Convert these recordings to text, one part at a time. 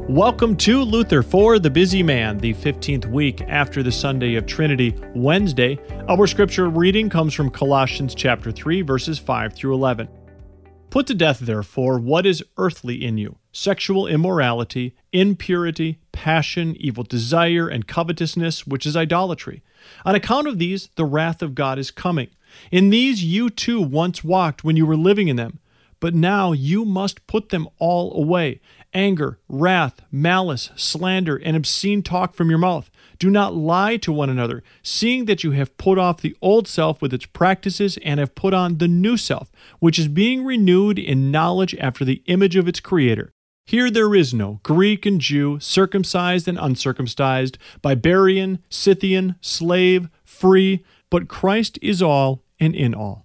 Welcome to Luther for the Busy Man, the 15th week after the Sunday of Trinity, Wednesday. Our scripture reading comes from Colossians chapter 3, verses 5 through 11. Put to death, therefore, what is earthly in you: sexual immorality, impurity, passion, evil desire, and covetousness, which is idolatry. On account of these, the wrath of God is coming. In these you too once walked when you were living in them. But now you must put them all away: anger, wrath, malice, slander, and obscene talk from your mouth. Do not lie to one another, seeing that you have put off the old self with its practices and have put on the new self, which is being renewed in knowledge after the image of its creator. Here there is no Greek and Jew, circumcised and uncircumcised, barbarian, Scythian, slave, free, but Christ is all and in all.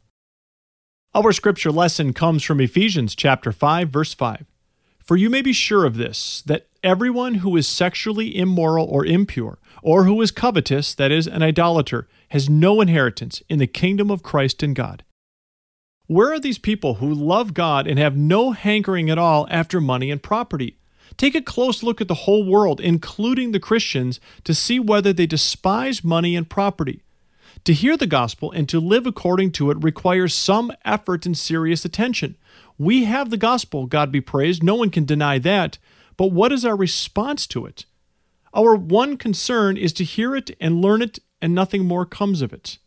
Our scripture lesson comes from Ephesians chapter 5, verse 5. For you may be sure of this, that everyone who is sexually immoral or impure, or who is covetous, that is, an idolater, has no inheritance in the kingdom of Christ and God. Where are these people who love God and have no hankering at all after money and property? Take a close look at the whole world, including the Christians, to see whether they despise money and property. To hear the gospel and to live according to it requires some effort and serious attention. We have the gospel, God be praised, no one can deny that, but what is our response to it? Our one concern is to hear it and learn it, and nothing more comes of it.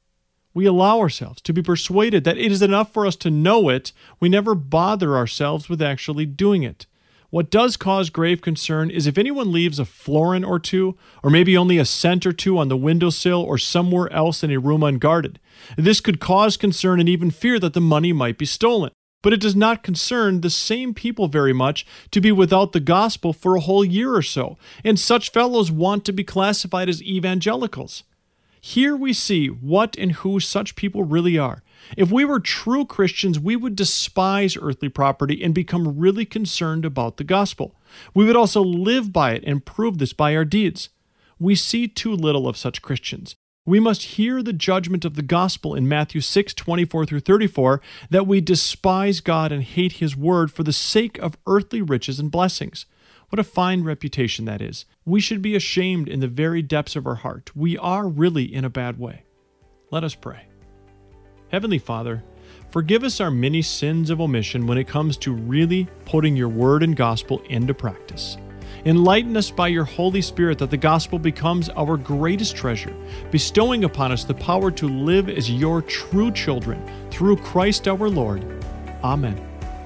We allow ourselves to be persuaded that it is enough for us to know it. We never bother ourselves with actually doing it. What does cause grave concern is if anyone leaves a florin or two, or maybe only a cent or two on the windowsill or somewhere else in a room unguarded. This could cause concern and even fear that the money might be stolen. But it does not concern the same people very much to be without the gospel for a whole year or so, and such fellows want to be classified as evangelicals. Here we see what and who such people really are. If we were true Christians, we would despise earthly property and become really concerned about the gospel. We would also live by it and prove this by our deeds. We see too little of such Christians. We must hear the judgment of the gospel in Matthew 6:24 through 34, that we despise God and hate His word for the sake of earthly riches and blessings. What a fine reputation that is. We should be ashamed in the very depths of our heart. We are really in a bad way. Let us pray. Heavenly Father, forgive us our many sins of omission when it comes to really putting your word and gospel into practice. Enlighten us by your Holy Spirit that the gospel becomes our greatest treasure, bestowing upon us the power to live as your true children through Christ our Lord. Amen.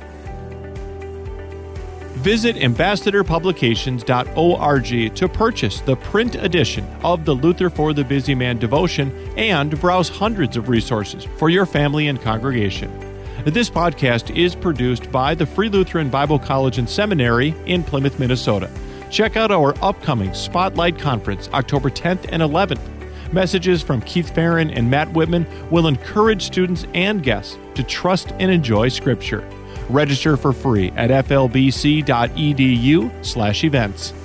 Visit ambassadorpublications.org to purchase the print edition of the Luther for the Busy Man devotion and browse hundreds of resources for your family and congregation. This podcast is produced by the Free Lutheran Bible College and Seminary in Plymouth, Minnesota. Check out our upcoming Spotlight Conference, October 10th and 11th. Messages from Keith Farron and Matt Whitman will encourage students and guests to trust and enjoy Scripture. Register for free at flbc.edu/events.